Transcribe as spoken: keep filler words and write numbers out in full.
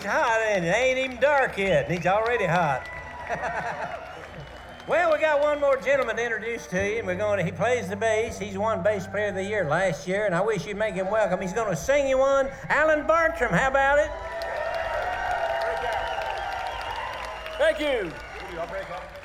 hot, ain't it? Ain't even dark yet, and he's already hot. Well, we got one more gentleman to introduce to you, and we're going to, he plays the bass. He's won Bass Player of the Year last year, and I wish you'd make him welcome. He's going to sing you one. Alan Bartram, how about it? Thank you.